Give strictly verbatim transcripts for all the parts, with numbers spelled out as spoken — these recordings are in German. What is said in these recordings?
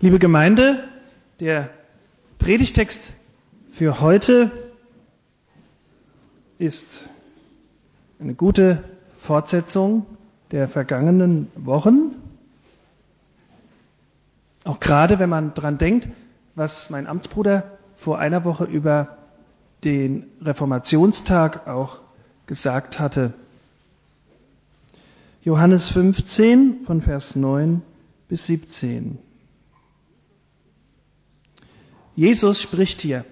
Liebe Gemeinde, der Predigtext für heute ist eine gute Fortsetzung der vergangenen Wochen. Auch gerade, wenn man dran denkt, was mein Amtsbruder vor einer Woche über den Reformationstag auch gesagt hatte. Johannes fünfzehn von Vers neun bis siebzehn. Jesus spricht hier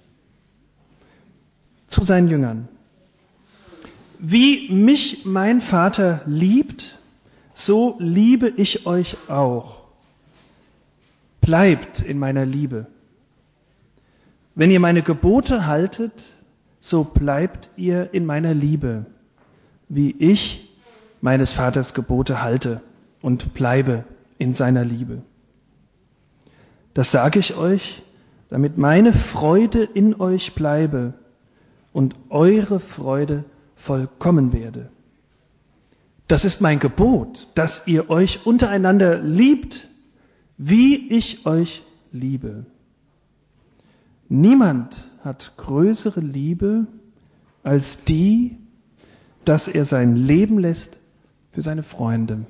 zu seinen Jüngern. Wie mich mein Vater liebt, so liebe ich euch auch. Bleibt in meiner Liebe. Wenn ihr meine Gebote haltet, so bleibt ihr in meiner Liebe, wie ich meines Vaters Gebote halte und bleibe in seiner Liebe. Das sage ich euch, damit meine Freude in euch bleibe und eure Freude vollkommen werde. Das ist mein Gebot, dass ihr euch untereinander liebt, wie ich euch liebe. Niemand hat größere Liebe als die, dass er sein Leben lässt für seine Freunde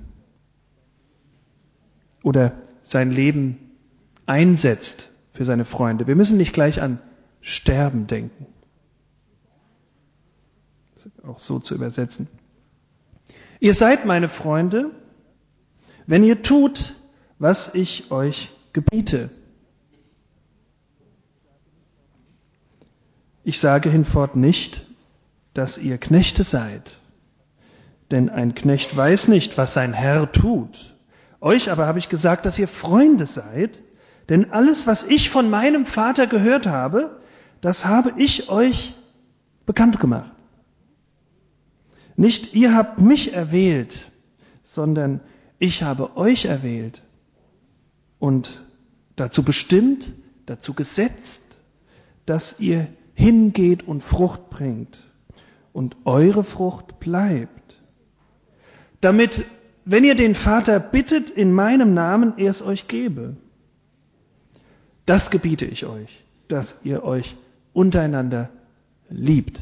oder sein Leben einsetzt für seine Freunde. Wir müssen nicht gleich an Sterben denken. Das ist auch so zu übersetzen. Ihr seid meine Freunde, wenn ihr tut, was ich euch gebiete. Ich sage hinfort nicht, dass ihr Knechte seid, denn ein Knecht weiß nicht, was sein Herr tut. Euch aber habe ich gesagt, dass ihr Freunde seid, denn alles, was ich von meinem Vater gehört habe, das habe ich euch bekannt gemacht. Nicht ihr habt mich erwählt, sondern ich habe euch erwählt und dazu bestimmt, dazu gesetzt, dass ihr hingeht und Frucht bringt und eure Frucht bleibt, damit, wenn ihr den Vater bittet in meinem Namen, er es euch gebe. Das gebiete ich euch, dass ihr euch untereinander liebt.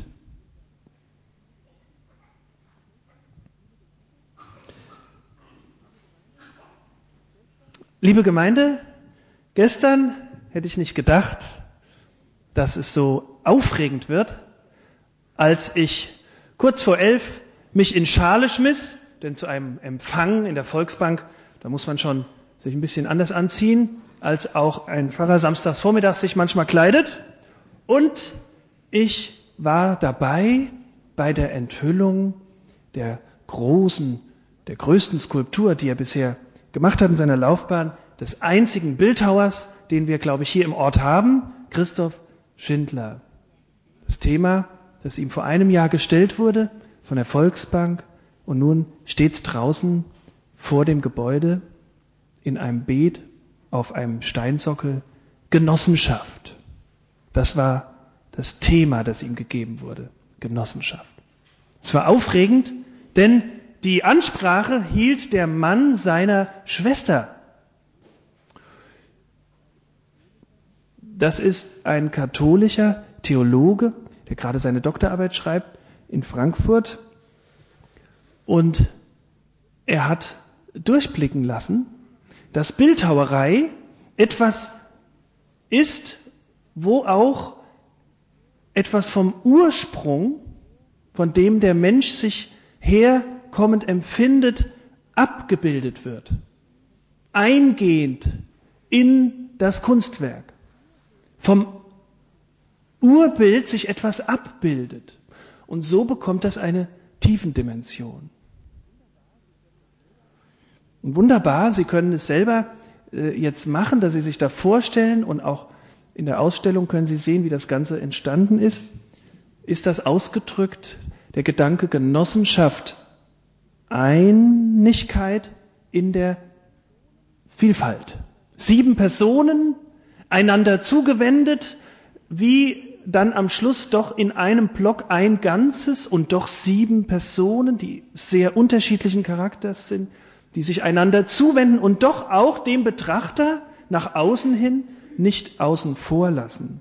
Liebe Gemeinde, gestern hätte ich nicht gedacht, dass es so aufregend wird, als ich kurz vor elf mich in Schale schmiss, denn zu einem Empfang in der Volksbank, da muss man schon sich ein bisschen anders anziehen, als auch ein Pfarrer samstags vormittags sich manchmal kleidet. Und ich war dabei bei der Enthüllung der großen, der größten Skulptur, die er bisher gemacht hat in seiner Laufbahn, des einzigen Bildhauers, den wir, glaube ich, hier im Ort haben, Christoph Schindler. Das Thema, das ihm vor einem Jahr gestellt wurde von der Volksbank und nun steht es draußen vor dem Gebäude in einem Beet auf einem Steinsockel, Genossenschaft. Das war das Thema, das ihm gegeben wurde, Genossenschaft. Es war aufregend, denn die Ansprache hielt der Mann seiner Schwester. Das ist ein katholischer Theologe, der gerade seine Doktorarbeit schreibt in Frankfurt. Und er hat durchblicken lassen, dass Bildhauerei etwas ist, wo auch etwas vom Ursprung, von dem der Mensch sich herkommend empfindet, abgebildet wird. Eingehend in das Kunstwerk. Vom Urbild sich etwas abbildet. Und so bekommt das eine Tiefendimension. Und wunderbar, Sie können es selber äh, jetzt machen, dass Sie sich da vorstellen und auch in der Ausstellung können Sie sehen, wie das Ganze entstanden ist. Ist das ausgedrückt, der Gedanke Genossenschaft, Einigkeit in der Vielfalt. Sieben Personen, einander zugewendet, wie dann am Schluss doch in einem Block ein Ganzes und doch sieben Personen, die sehr unterschiedlichen Charakters sind, die sich einander zuwenden und doch auch dem Betrachter nach außen hin nicht außen vor lassen.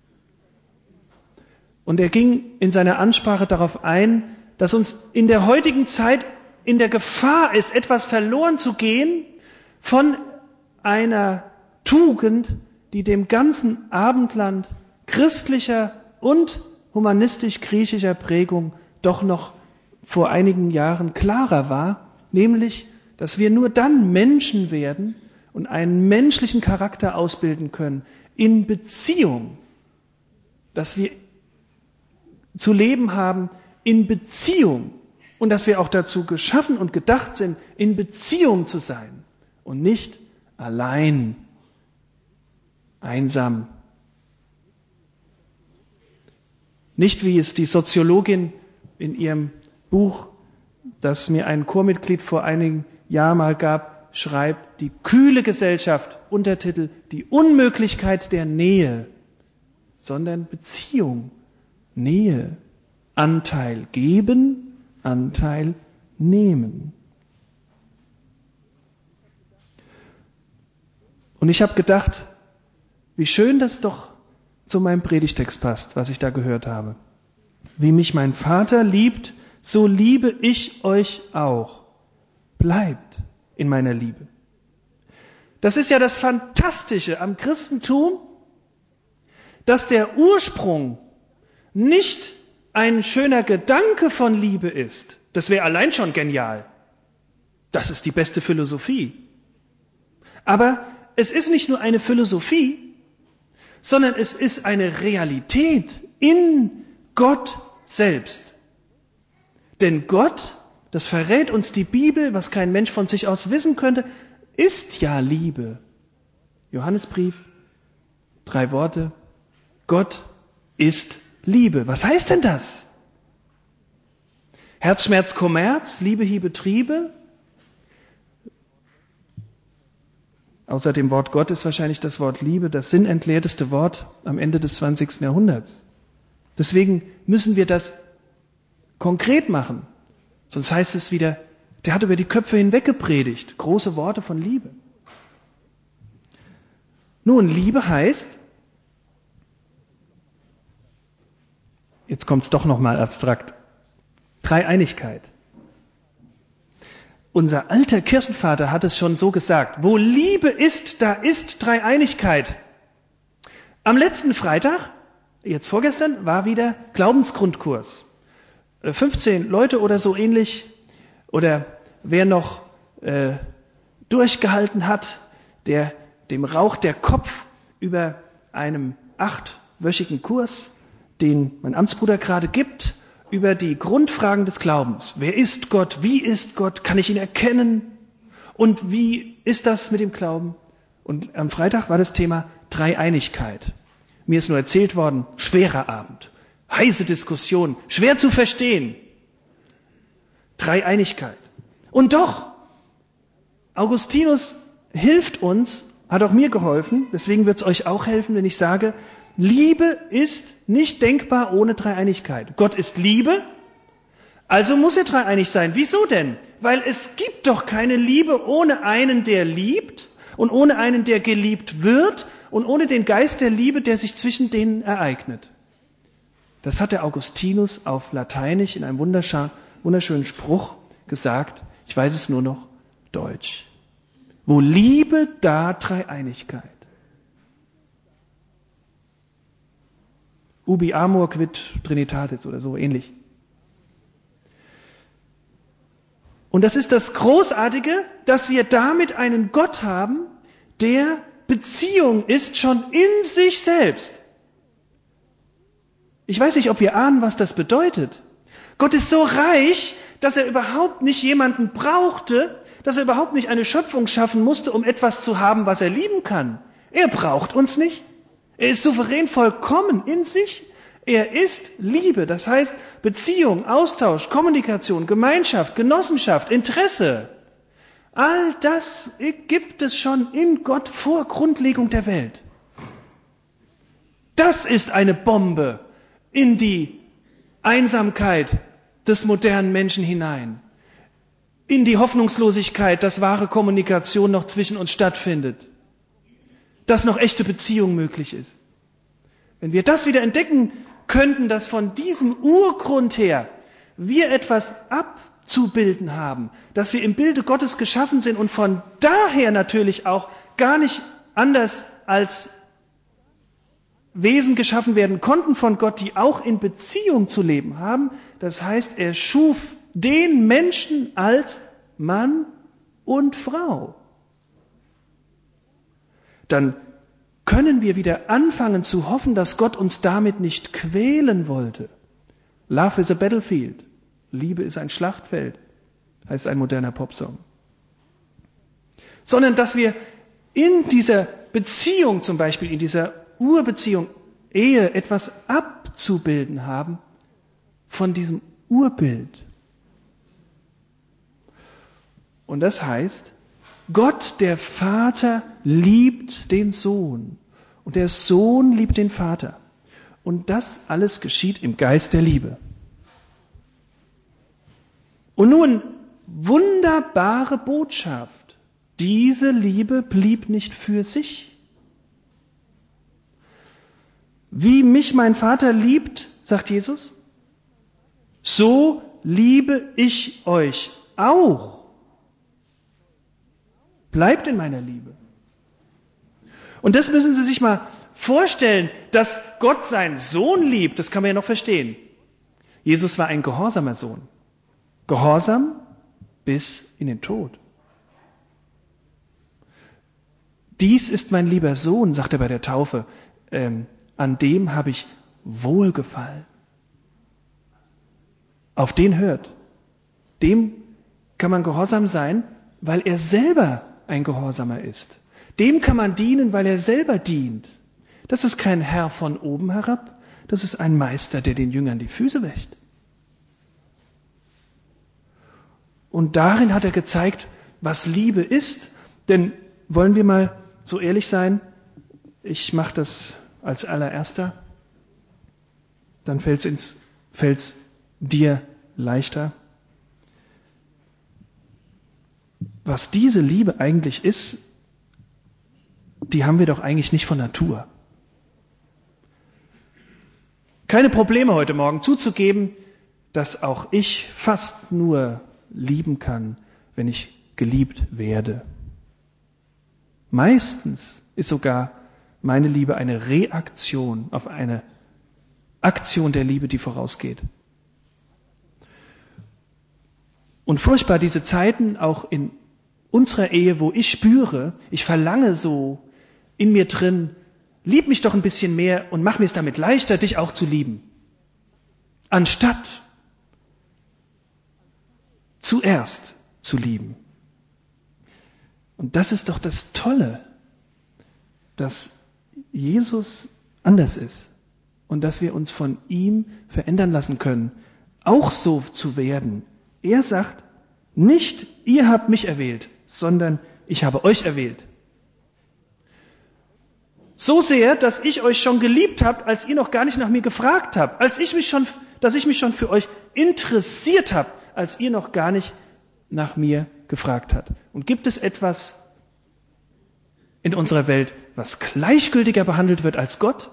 Und er ging in seiner Ansprache darauf ein, dass uns in der heutigen Zeit in der Gefahr ist, etwas verloren zu gehen von einer Tugend, die dem ganzen Abendland christlicher und humanistisch-griechischer Prägung doch noch vor einigen Jahren klarer war, nämlich, dass wir nur dann Menschen werden und einen menschlichen Charakter ausbilden können in Beziehung, dass wir zu leben haben in Beziehung und dass wir auch dazu geschaffen und gedacht sind, in Beziehung zu sein und nicht allein, einsam. Nicht wie es die Soziologin in ihrem Buch, das mir ein Chormitglied vor einigen Jahren mal gab, schreibt, die kühle Gesellschaft, Untertitel, die Unmöglichkeit der Nähe, sondern Beziehung, Nähe, Anteil geben, Anteil nehmen. Und ich habe gedacht, wie schön das doch zu meinem Predigtext passt, was ich da gehört habe. Wie mich mein Vater liebt, so liebe ich euch auch. Bleibt in meiner Liebe. Das ist ja das Fantastische am Christentum, dass der Ursprung nicht ein schöner Gedanke von Liebe ist. Das wäre allein schon genial. Das ist die beste Philosophie. Aber es ist nicht nur eine Philosophie, sondern es ist eine Realität in Gott selbst. Denn Gott, das verrät uns die Bibel, was kein Mensch von sich aus wissen könnte, ist ja Liebe. Johannesbrief, drei Worte. Gott ist Liebe. Was heißt denn das? Herzschmerz, Kommerz, Liebe, Hiebe, Triebe. Außer dem Wort Gott ist wahrscheinlich das Wort Liebe das sinnentleerteste Wort am Ende des zwanzigsten Jahrhunderts. Deswegen müssen wir das konkret machen. Sonst heißt es wieder, der hat über die Köpfe hinweg gepredigt. Große Worte von Liebe. Nun, Liebe heißt, jetzt kommt es doch nochmal abstrakt, Dreieinigkeit. Unser alter Kirchenvater hat es schon so gesagt, wo Liebe ist, da ist Dreieinigkeit. Am letzten Freitag, jetzt vorgestern, war wieder Glaubensgrundkurs. fünfzehn Leute oder so ähnlich, oder wer noch äh, durchgehalten hat, der dem raucht der Kopf über einem achtwöchigen Kurs, den mein Amtsbruder gerade gibt, über die Grundfragen des Glaubens. Wer ist Gott? Wie ist Gott? Kann ich ihn erkennen? Und wie ist das mit dem Glauben? Und am Freitag war das Thema Dreieinigkeit. Mir ist nur erzählt worden, schwerer Abend, heiße Diskussion, schwer zu verstehen. Dreieinigkeit. Und doch, Augustinus hilft uns, hat auch mir geholfen, deswegen wird es euch auch helfen, wenn ich sage, Liebe ist nicht denkbar ohne Dreieinigkeit. Gott ist Liebe, also muss er dreieinig sein. Wieso denn? Weil es gibt doch keine Liebe ohne einen, der liebt und ohne einen, der geliebt wird und ohne den Geist der Liebe, der sich zwischen denen ereignet. Das hat der Augustinus auf Lateinisch in einem wunderschönen Spruch gesagt. Ich weiß es nur noch deutsch. Wo Liebe, da Dreieinigkeit. Ubi amor quid trinitatis oder so ähnlich. Und das ist das Großartige, dass wir damit einen Gott haben, der Beziehung ist schon in sich selbst. Ich weiß nicht, ob wir ahnen, was das bedeutet. Gott ist so reich, dass er überhaupt nicht jemanden brauchte, dass er überhaupt nicht eine Schöpfung schaffen musste, um etwas zu haben, was er lieben kann. Er braucht uns nicht. Er ist souverän vollkommen in sich. Er ist Liebe, das heißt Beziehung, Austausch, Kommunikation, Gemeinschaft, Genossenschaft, Interesse. All das gibt es schon in Gott vor Grundlegung der Welt. Das ist eine Bombe in die Einsamkeit des modernen Menschen hinein, in die Hoffnungslosigkeit, dass wahre Kommunikation noch zwischen uns stattfindet. dass noch echte Beziehung möglich ist. Wenn wir das wieder entdecken könnten, dass von diesem Urgrund her wir etwas abzubilden haben, dass wir im Bilde Gottes geschaffen sind und von daher natürlich auch gar nicht anders als Wesen geschaffen werden konnten von Gott, die auch in Beziehung zu leben haben. Das heißt, er schuf den Menschen als Mann und Frau. Dann können wir wieder anfangen zu hoffen, dass Gott uns damit nicht quälen wollte. Love is a battlefield. Liebe ist ein Schlachtfeld, heißt ein moderner Popsong. Sondern dass wir in dieser Beziehung, zum Beispiel in dieser Urbeziehung, Ehe, etwas abzubilden haben von diesem Urbild. Und das heißt, Gott, der Vater, liebt den Sohn und der Sohn liebt den Vater. Und das alles geschieht im Geist der Liebe. Und nun, wunderbare Botschaft. Diese Liebe blieb nicht für sich. Wie mich mein Vater liebt, sagt Jesus, so liebe ich euch auch. Bleibt in meiner Liebe. Und das müssen Sie sich mal vorstellen, dass Gott seinen Sohn liebt, das kann man ja noch verstehen. Jesus war ein gehorsamer Sohn. Gehorsam bis in den Tod. Dies ist mein lieber Sohn, sagt er bei der Taufe, ähm, an dem habe ich Wohlgefallen. Auf den hört. Dem kann man gehorsam sein, weil er selber ein Gehorsamer ist. Dem kann man dienen, weil er selber dient. Das ist kein Herr von oben herab, das ist ein Meister, der den Jüngern die Füße wäscht. Und darin hat er gezeigt, was Liebe ist. Denn wollen wir mal so ehrlich sein, ich mache das als allererster, dann fällt es fällt's dir leichter. Was diese Liebe eigentlich ist, die haben wir doch eigentlich nicht von Natur. Keine Probleme heute Morgen zuzugeben, dass auch ich fast nur lieben kann, wenn ich geliebt werde. Meistens ist sogar meine Liebe eine Reaktion auf eine Aktion der Liebe, die vorausgeht. Und furchtbar diese Zeiten auch in unserer Ehe, wo ich spüre, ich verlange so in mir drin, lieb mich doch ein bisschen mehr und mach mir es damit leichter, dich auch zu lieben. Anstatt zuerst zu lieben. Und das ist doch das Tolle, dass Jesus anders ist und dass wir uns von ihm verändern lassen können, auch so zu werden. Er sagt, nicht ihr habt mich erwählt, sondern ich habe euch erwählt. So sehr, dass ich euch schon geliebt habe, als ihr noch gar nicht nach mir gefragt habt, als ich mich schon, dass ich mich schon für euch interessiert habe, als ihr noch gar nicht nach mir gefragt habt. Und gibt es etwas in unserer Welt, was gleichgültiger behandelt wird als Gott?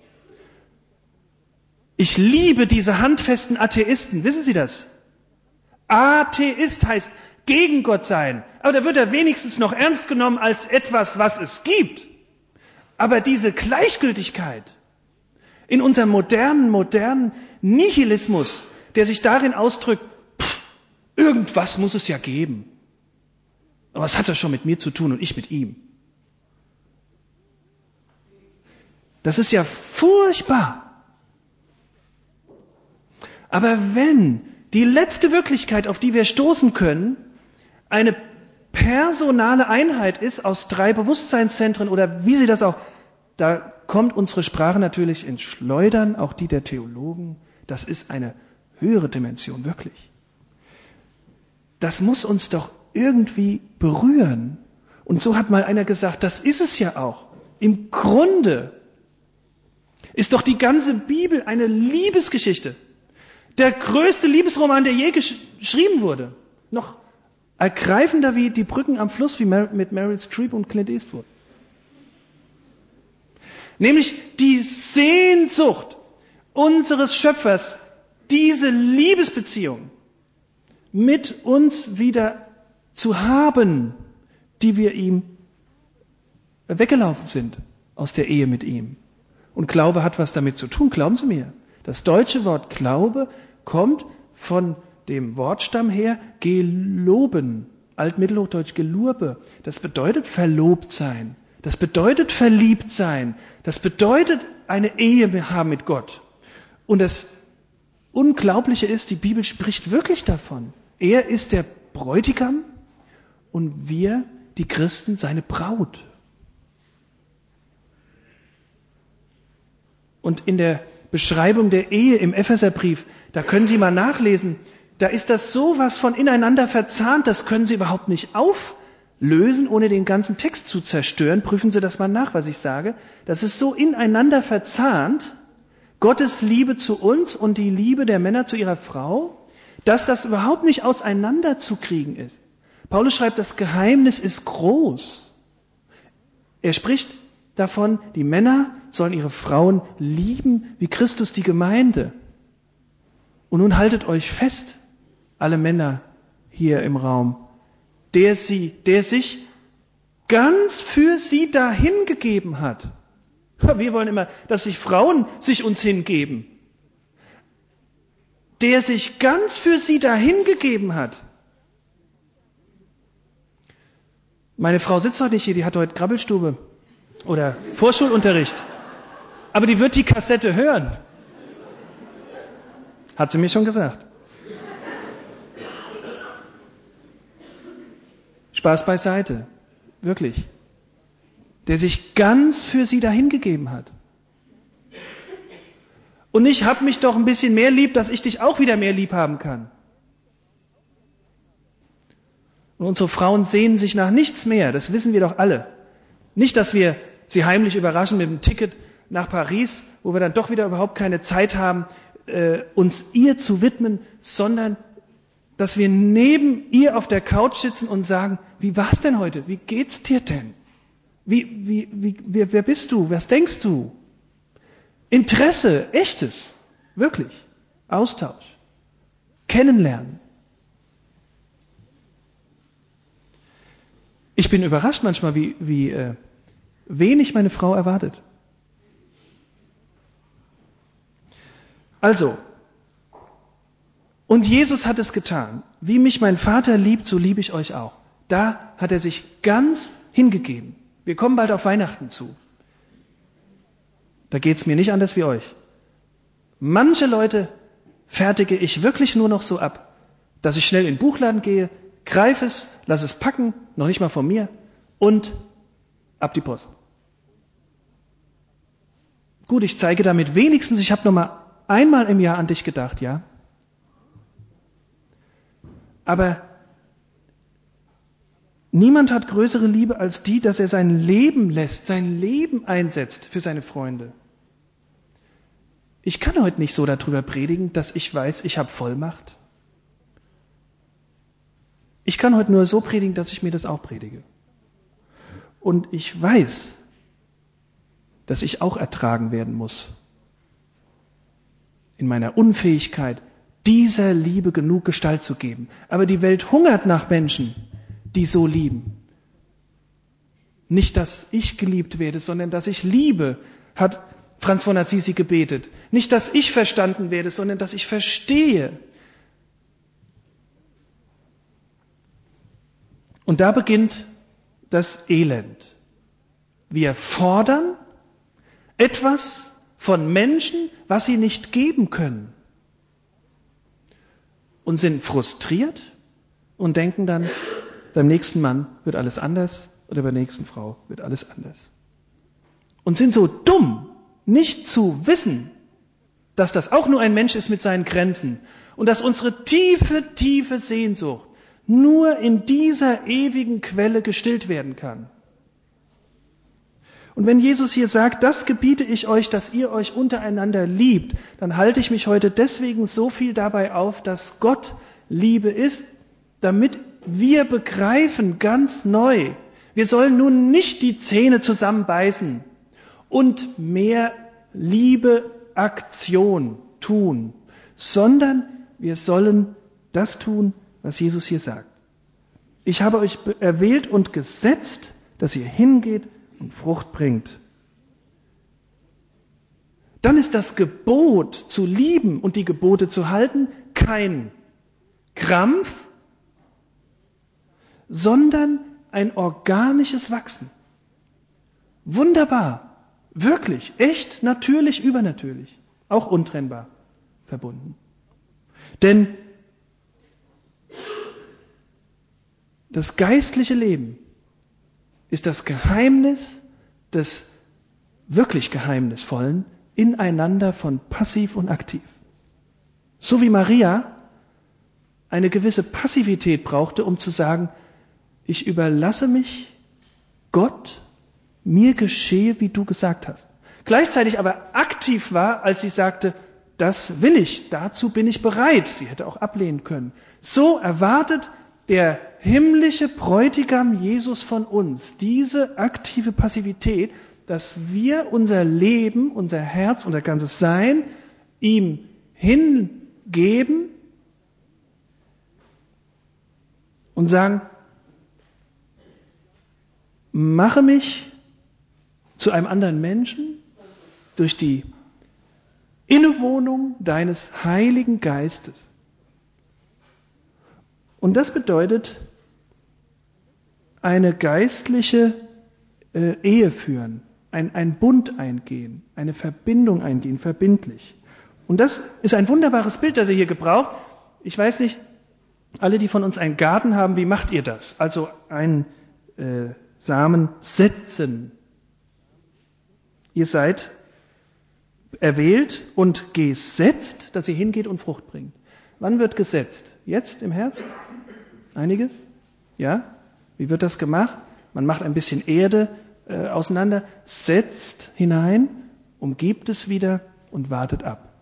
Ich liebe diese handfesten Atheisten. Wissen Sie das? Atheist heißt gegen Gott sein. Aber da wird er wenigstens noch ernst genommen als etwas, was es gibt. Aber diese Gleichgültigkeit in unserem modernen, modernen Nihilismus, der sich darin ausdrückt, pff, irgendwas muss es ja geben. Aber was hat das schon mit mir zu tun und ich mit ihm? Das ist ja furchtbar. Aber wenn die letzte Wirklichkeit, auf die wir stoßen können, eine personale Einheit ist aus drei Bewusstseinszentren oder wie Sie das auch, da kommt unsere Sprache natürlich ins Schleudern, auch die der Theologen. Das ist eine höhere Dimension, wirklich. Das muss uns doch irgendwie berühren. Und so hat mal einer gesagt, das ist es ja auch. Im Grunde ist doch die ganze Bibel eine Liebesgeschichte. Der größte Liebesroman, der je gesch- geschrieben wurde. Noch ergreifender wie Die Brücken am Fluss, wie Mer- mit Meryl Streep und Clint Eastwood. Nämlich die Sehnsucht unseres Schöpfers, diese Liebesbeziehung mit uns wieder zu haben, die wir ihm weggelaufen sind aus der Ehe mit ihm. Und Glaube hat was damit zu tun, glauben Sie mir. Das deutsche Wort Glaube kommt von dem Wortstamm her geloben, altmittelhochdeutsch gelurbe. Das bedeutet verlobt sein, das bedeutet verliebt sein, das bedeutet eine Ehe haben mit Gott. Und das Unglaubliche ist, die Bibel spricht wirklich davon. Er ist der Bräutigam und wir, die Christen, seine Braut. Und in der Beschreibung der Ehe im Epheserbrief, da können Sie mal nachlesen, da ist das sowas von ineinander verzahnt, das können Sie überhaupt nicht auflösen, ohne den ganzen Text zu zerstören. Prüfen Sie das mal nach, was ich sage. Das ist so ineinander verzahnt, Gottes Liebe zu uns und die Liebe der Männer zu ihrer Frau, dass das überhaupt nicht auseinanderzukriegen ist. Paulus schreibt, das Geheimnis ist groß. Er spricht davon, die Männer sollen ihre Frauen lieben wie Christus die Gemeinde. Und nun haltet euch fest, alle Männer hier im Raum, der sie, der sich ganz für sie dahingegeben hat. Wir wollen immer, dass sich Frauen sich uns hingeben. Der sich ganz für sie dahingegeben hat. Meine Frau sitzt heute nicht hier, die hat heute Krabbelstube oder Vorschulunterricht. Aber die wird die Kassette hören. Hat sie mir schon gesagt. Spaß beiseite. Wirklich. Der sich ganz für sie dahingegeben hat. Und ich hab mich doch ein bisschen mehr lieb, dass ich dich auch wieder mehr lieb haben kann. Und unsere Frauen sehnen sich nach nichts mehr, das wissen wir doch alle. Nicht, dass wir sie heimlich überraschen mit einem Ticket nach Paris, wo wir dann doch wieder überhaupt keine Zeit haben, äh, uns ihr zu widmen, sondern dass wir neben ihr auf der Couch sitzen und sagen, wie war's denn heute? Wie geht's dir denn? Wie, wie, wie, wer, wer bist du? Was denkst du? Interesse, echtes, wirklich. Austausch. Kennenlernen. Ich bin überrascht manchmal, wie, wie äh, wenig meine Frau erwartet. Also, und Jesus hat es getan. Wie mich mein Vater liebt, so liebe ich euch auch. Da hat er sich ganz hingegeben. Wir kommen bald auf Weihnachten zu. Da geht es mir nicht anders wie euch. Manche Leute fertige ich wirklich nur noch so ab, dass ich schnell in den Buchladen gehe, greife es, lass es packen, noch nicht mal von mir, und ab die Post. Gut, ich zeige damit wenigstens, ich habe noch mal einmal im Jahr an dich gedacht, ja. Aber niemand hat größere Liebe als die, dass er sein Leben lässt, sein Leben einsetzt für seine Freunde. Ich kann heute nicht so darüber predigen, dass ich weiß, ich habe Vollmacht. Ich kann heute nur so predigen, dass ich mir das auch predige. Und ich weiß, dass ich auch ertragen werden muss. In meiner Unfähigkeit, dieser Liebe genug Gestalt zu geben. Aber die Welt hungert nach Menschen, die so lieben. Nicht, dass ich geliebt werde, sondern dass ich liebe, hat Franz von Assisi gebetet. Nicht, dass ich verstanden werde, sondern dass ich verstehe. Und da beginnt das Elend. Wir fordern etwas von Menschen, was sie nicht geben können. Und sind frustriert und denken dann, beim nächsten Mann wird alles anders oder bei der nächsten Frau wird alles anders. Und sind so dumm, nicht zu wissen, dass das auch nur ein Mensch ist mit seinen Grenzen und dass unsere tiefe, tiefe Sehnsucht nur in dieser ewigen Quelle gestillt werden kann. Und wenn Jesus hier sagt, das gebiete ich euch, dass ihr euch untereinander liebt, dann halte ich mich heute deswegen so viel dabei auf, dass Gott Liebe ist, damit wir begreifen ganz neu, wir sollen nun nicht die Zähne zusammenbeißen und mehr Liebe, Aktion tun, sondern wir sollen das tun, was Jesus hier sagt. Ich habe euch erwählt und gesetzt, dass ihr hingeht und Frucht bringt. Dann ist das Gebot zu lieben und die Gebote zu halten kein Krampf, sondern ein organisches Wachsen. Wunderbar, wirklich, echt, natürlich, übernatürlich, auch untrennbar verbunden. Denn das geistliche Leben ist das Geheimnis des wirklich Geheimnisvollen Ineinander von passiv und aktiv. So wie Maria eine gewisse Passivität brauchte, um zu sagen, ich überlasse mich Gott, mir geschehe, wie du gesagt hast. Gleichzeitig aber aktiv war, als sie sagte, das will ich, dazu bin ich bereit. Sie hätte auch ablehnen können. So erwartet der himmlische Bräutigam Jesus von uns diese aktive Passivität, dass wir unser Leben, unser Herz, unser ganzes Sein ihm hingeben und sagen, mache mich zu einem anderen Menschen durch die Innewohnung deines Heiligen Geistes. Und das bedeutet eine geistliche äh, Ehe führen, ein, ein Bund eingehen, eine Verbindung eingehen, verbindlich. Und das ist ein wunderbares Bild, das er hier gebraucht. Ich weiß nicht, alle, die von uns einen Garten haben, wie macht ihr das? Also einen äh, Samen setzen. Ihr seid erwählt und gesetzt, dass ihr hingeht und Frucht bringt. Wann wird gesetzt? Jetzt im Herbst? Einiges? Ja? Wie wird das gemacht? Man macht ein bisschen Erde äh, auseinander, setzt hinein, umgibt es wieder und wartet ab.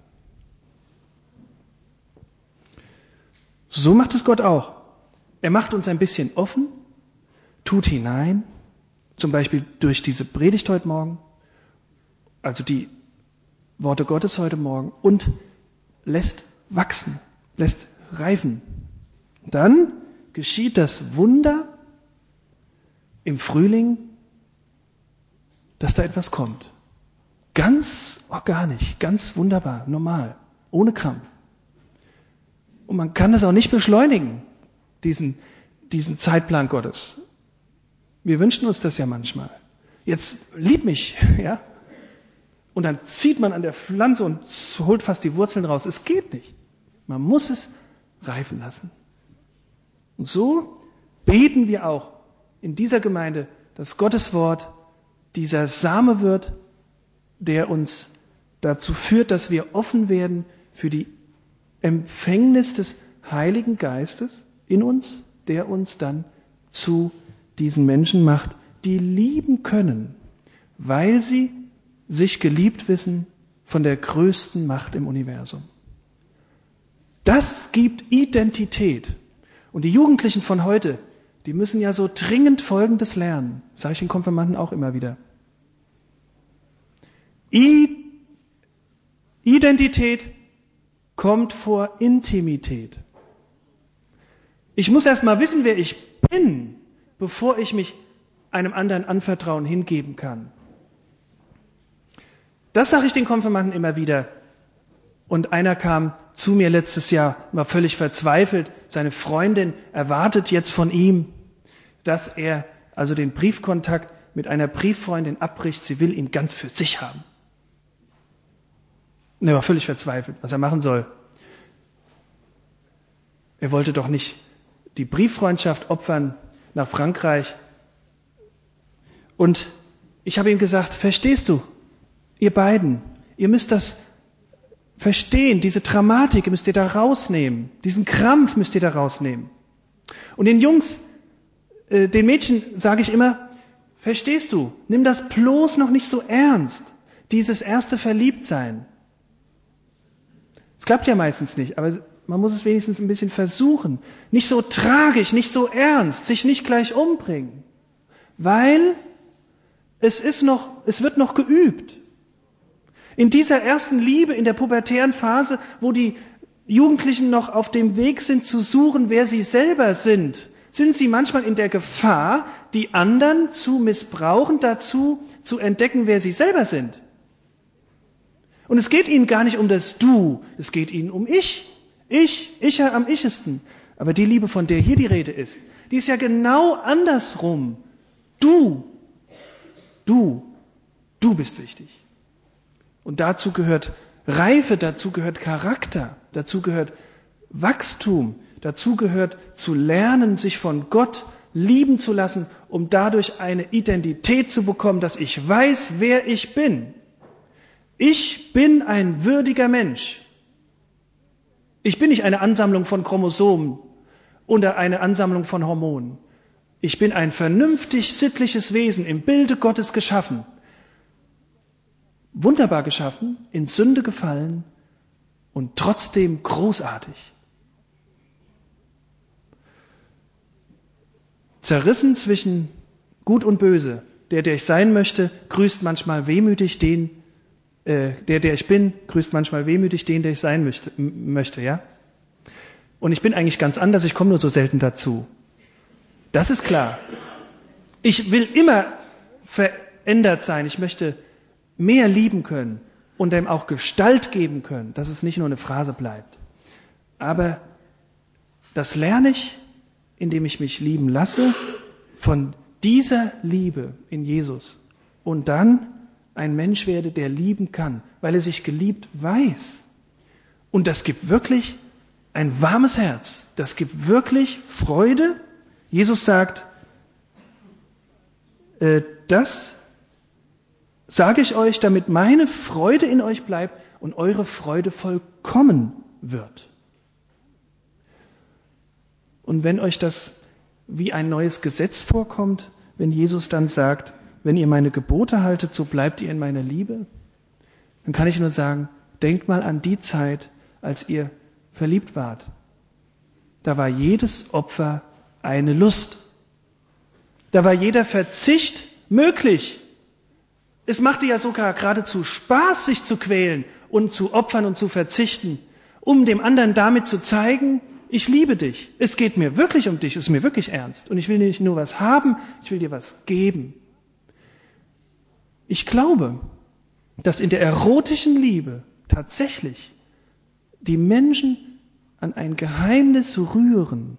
So macht es Gott auch. Er macht uns ein bisschen offen, tut hinein, zum Beispiel durch diese Predigt heute Morgen, also die Worte Gottes heute Morgen, und lässt wachsen, lässt reifen. Dann geschieht das Wunder im Frühling, dass da etwas kommt. Ganz organisch, ganz wunderbar, normal, ohne Krampf. Und man kann das auch nicht beschleunigen, diesen, diesen Zeitplan Gottes. Wir wünschen uns das ja manchmal. Jetzt lieb mich, ja? Und dann zieht man an der Pflanze und holt fast die Wurzeln raus. Es geht nicht. Man muss es reifen lassen. Und so beten wir auch in dieser Gemeinde, dass Gottes Wort dieser Same wird, der uns dazu führt, dass wir offen werden für die Empfängnis des Heiligen Geistes in uns, der uns dann zu diesen Menschen macht, die lieben können, weil sie sich geliebt wissen von der größten Macht im Universum. Das gibt Identität. Und die Jugendlichen von heute, die müssen ja so dringend Folgendes lernen. Sage ich den Konfirmanden auch immer wieder. I- Identität kommt vor Intimität. Ich muss erst mal wissen, wer ich bin, bevor ich mich einem anderen anvertrauen, hingeben kann. Das sage ich den Konfirmanden immer wieder. Und einer kam zu mir letztes Jahr, war völlig verzweifelt. Seine Freundin erwartet jetzt von ihm, dass er also den Briefkontakt mit einer Brieffreundin abbricht. Sie will ihn ganz für sich haben. Und er war völlig verzweifelt, was er machen soll. Er wollte doch nicht die Brieffreundschaft opfern nach Frankreich. Und ich habe ihm gesagt, verstehst du, ihr beiden, ihr müsst das verstehen, diese Dramatik müsst ihr da rausnehmen, diesen Krampf müsst ihr da rausnehmen. Und den Jungs, äh, den Mädchen sage ich immer, verstehst du, nimm das bloß noch nicht so ernst, dieses erste Verliebtsein. Es klappt ja meistens nicht, aber man muss es wenigstens ein bisschen versuchen. Nicht so tragisch, nicht so ernst, sich nicht gleich umbringen. Weil Es ist noch, es wird noch geübt. In dieser ersten Liebe, in der pubertären Phase, wo die Jugendlichen noch auf dem Weg sind zu suchen, wer sie selber sind, sind sie manchmal in der Gefahr, die anderen zu missbrauchen, dazu zu entdecken, wer sie selber sind. Und es geht ihnen gar nicht um das Du, es geht ihnen um Ich. Ich, ich am ichesten. Aber die Liebe, von der hier die Rede ist, die ist ja genau andersrum. Du, du, du bist wichtig. Und dazu gehört Reife, dazu gehört Charakter, dazu gehört Wachstum, dazu gehört zu lernen, sich von Gott lieben zu lassen, um dadurch eine Identität zu bekommen, dass ich weiß, wer ich bin. Ich bin ein würdiger Mensch. Ich bin nicht eine Ansammlung von Chromosomen oder eine Ansammlung von Hormonen. Ich bin ein vernünftig sittliches Wesen, im Bilde Gottes geschaffen. Wunderbar geschaffen, in Sünde gefallen und trotzdem großartig. Zerrissen zwischen Gut und Böse. Der, der ich sein möchte, grüßt manchmal wehmütig den, äh, der, der ich bin, grüßt manchmal wehmütig den, der ich sein möchte, m- möchte, ja? Und ich bin eigentlich ganz anders, ich komme nur so selten dazu. Das ist klar. Ich will immer verändert sein, ich möchte mehr lieben können und dem auch Gestalt geben können, dass es nicht nur eine Phrase bleibt. Aber das lerne ich, indem ich mich lieben lasse von dieser Liebe in Jesus und dann ein Mensch werde, der lieben kann, weil er sich geliebt weiß. Und das gibt wirklich ein warmes Herz, das gibt wirklich Freude. Jesus sagt, äh, das sage ich euch, damit meine Freude in euch bleibt und eure Freude vollkommen wird. Und wenn euch das wie ein neues Gesetz vorkommt, wenn Jesus dann sagt, wenn ihr meine Gebote haltet, so bleibt ihr in meiner Liebe, dann kann ich nur sagen, denkt mal an die Zeit, als ihr verliebt wart. Da war jedes Opfer eine Lust. Da war jeder Verzicht möglich. Es machte ja sogar geradezu Spaß, sich zu quälen und zu opfern und zu verzichten, um dem anderen damit zu zeigen, ich liebe dich. Es geht mir wirklich um dich, es ist mir wirklich ernst. Und ich will nicht nur was haben, ich will dir was geben. Ich glaube, dass in der erotischen Liebe tatsächlich die Menschen an ein Geheimnis rühren,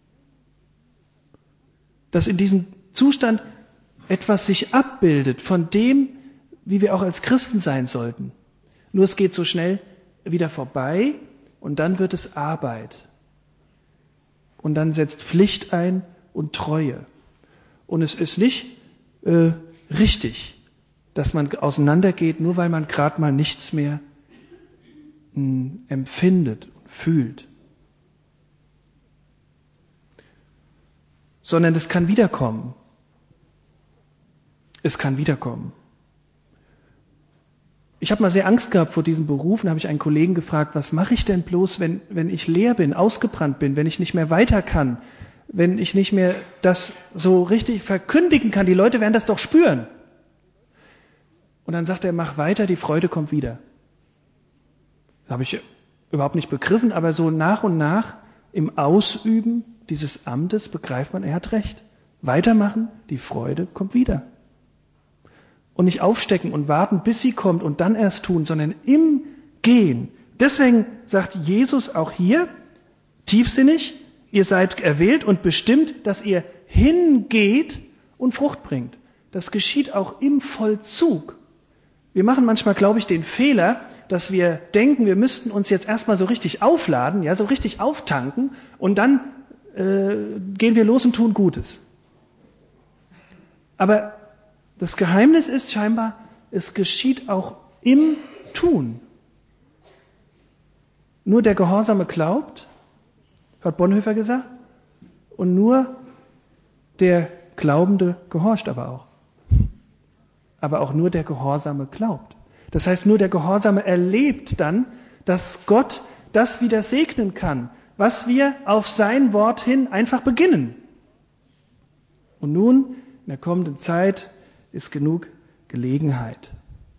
dass in diesem Zustand etwas sich abbildet von dem, wie wir auch als Christen sein sollten. Nur es geht so schnell wieder vorbei und dann wird es Arbeit. Und dann setzt Pflicht ein und Treue. Und es ist nicht äh, richtig, dass man auseinandergeht, nur weil man gerade mal nichts mehr mh, empfindet und fühlt. Sondern es kann wiederkommen. Es kann wiederkommen. Ich habe mal sehr Angst gehabt vor diesem Beruf und habe ich einen Kollegen gefragt, was mache ich denn bloß, wenn, wenn ich leer bin, ausgebrannt bin, wenn ich nicht mehr weiter kann, wenn ich nicht mehr das so richtig verkündigen kann. Die Leute werden das doch spüren. Und dann sagt er, mach weiter, die Freude kommt wieder. Das habe ich überhaupt nicht begriffen, aber so nach und nach im Ausüben dieses Amtes begreift man, er hat recht. Weitermachen, die Freude kommt wieder. Und nicht aufstecken und warten, bis sie kommt und dann erst tun, sondern im Gehen. Deswegen sagt Jesus auch hier, tiefsinnig, ihr seid erwählt und bestimmt, dass ihr hingeht und Frucht bringt. Das geschieht auch im Vollzug. Wir machen manchmal, glaube ich, den Fehler, dass wir denken, wir müssten uns jetzt erstmal so richtig aufladen, ja, so richtig auftanken und dann äh, gehen wir los und tun Gutes. Aber das Geheimnis ist scheinbar, es geschieht auch im Tun. Nur der Gehorsame glaubt, hat Bonhoeffer gesagt, und nur der Glaubende gehorcht aber auch. Aber auch nur der Gehorsame glaubt. Das heißt, nur der Gehorsame erlebt dann, dass Gott das wieder segnen kann, was wir auf sein Wort hin einfach beginnen. Und nun, in der kommenden Zeit, ist genug Gelegenheit.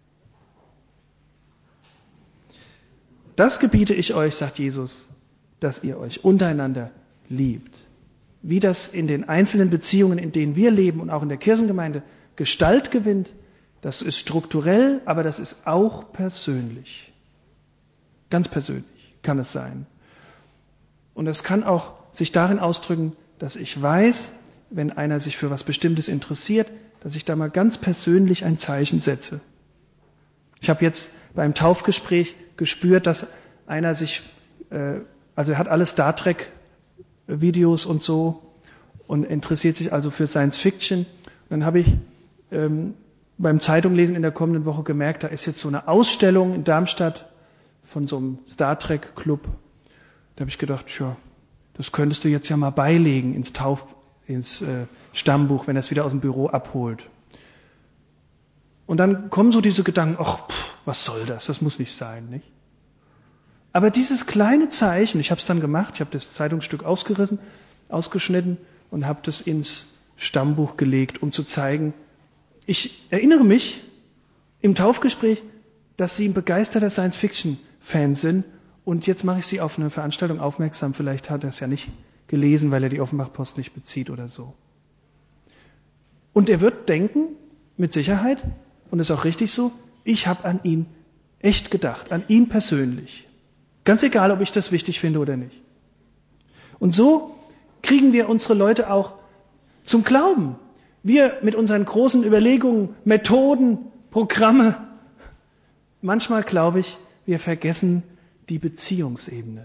Das gebiete ich euch, sagt Jesus, dass ihr euch untereinander liebt. Wie das in den einzelnen Beziehungen, in denen wir leben und auch in der Kirchengemeinde Gestalt gewinnt, das ist strukturell, aber das ist auch persönlich. Ganz persönlich kann es sein. Und es kann auch sich darin ausdrücken, dass ich weiß, wenn einer sich für was Bestimmtes interessiert, dass ich da mal ganz persönlich ein Zeichen setze. Ich habe jetzt beim Taufgespräch gespürt, dass einer sich, äh, also er hat alle Star Trek Videos und so und interessiert sich also für Science Fiction. Und dann habe ich ähm, beim Zeitunglesen in der kommenden Woche gemerkt, da ist jetzt so eine Ausstellung in Darmstadt von so einem Star Trek Club. Da habe ich gedacht, tja, das könntest du jetzt ja mal beilegen ins Tauf, ins äh, Stammbuch, wenn er es wieder aus dem Büro abholt. Und dann kommen so diese Gedanken, ach, pff, was soll das? Das muss nicht sein, nicht? Aber dieses kleine Zeichen, ich habe es dann gemacht, ich habe das Zeitungsstück ausgerissen, ausgeschnitten und habe das ins Stammbuch gelegt, um zu zeigen, ich erinnere mich im Taufgespräch, dass Sie ein begeisterter Science-Fiction-Fan sind und jetzt mache ich Sie auf eine Veranstaltung aufmerksam. Vielleicht hat er es ja nicht gelesen, weil er die Offenbach-Post nicht bezieht oder so. Und er wird denken, mit Sicherheit, und ist auch richtig so, ich habe an ihn echt gedacht, an ihn persönlich. Ganz egal, ob ich das wichtig finde oder nicht. Und so kriegen wir unsere Leute auch zum Glauben. Wir mit unseren großen Überlegungen, Methoden, Programme, manchmal glaube ich, wir vergessen die Beziehungsebene.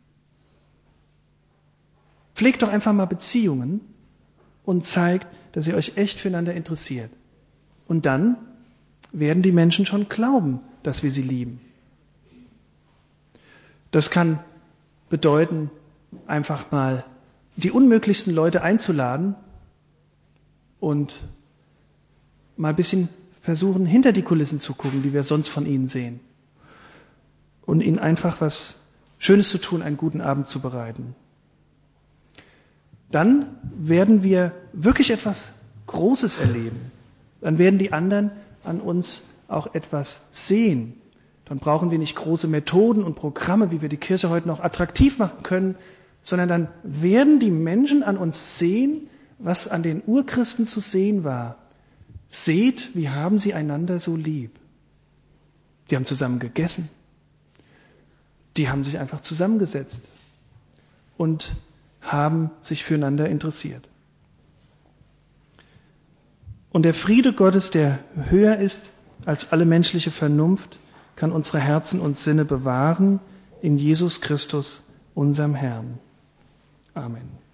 Pflegt doch einfach mal Beziehungen und zeigt, dass ihr euch echt füreinander interessiert. Und dann werden die Menschen schon glauben, dass wir sie lieben. Das kann bedeuten, einfach mal die unmöglichsten Leute einzuladen und mal ein bisschen versuchen, hinter die Kulissen zu gucken, die wir sonst von ihnen sehen. Und ihnen einfach was Schönes zu tun, einen guten Abend zu bereiten. Dann werden wir wirklich etwas Großes erleben. Dann werden die anderen an uns auch etwas sehen. Dann brauchen wir nicht große Methoden und Programme, wie wir die Kirche heute noch attraktiv machen können, sondern dann werden die Menschen an uns sehen, was an den Urchristen zu sehen war. Seht, wie haben sie einander so lieb. Die haben zusammen gegessen. Die haben sich einfach zusammengesetzt und haben sich füreinander interessiert. Und der Friede Gottes, der höher ist als alle menschliche Vernunft, kann unsere Herzen und Sinne bewahren in Jesus Christus, unserem Herrn. Amen.